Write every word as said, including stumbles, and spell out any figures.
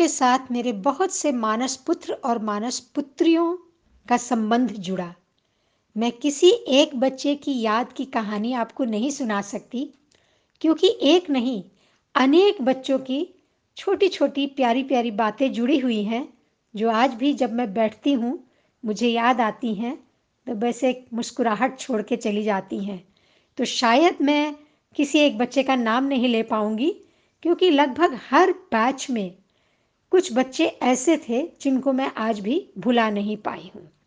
के साथ मेरे बहुत से मानस पुत्र और मानस पुत्रियों का संबंध जुड़ा। मैं किसी एक बच्चे की याद की कहानी आपको नहीं सुना सकती, क्योंकि एक नहीं, अनेक बच्चों की छोटी-छोटी, प्यारी-प्यारी बातें जुड़ी हुई हैं, जो आज भी जब मैं बैठती हूँ, मुझे याद आती हैं, तो बस एक मुस्कुराहट छोड़ के चली जाती हैं। तो शायद मैं किसी एक बच्चे का नाम नहीं ले पाऊँगी, क्योंकि लगभग हर बैच में कुछ बच्चे ऐसे थे जिनको मैं आज भी भुला नहीं पाई हूँ।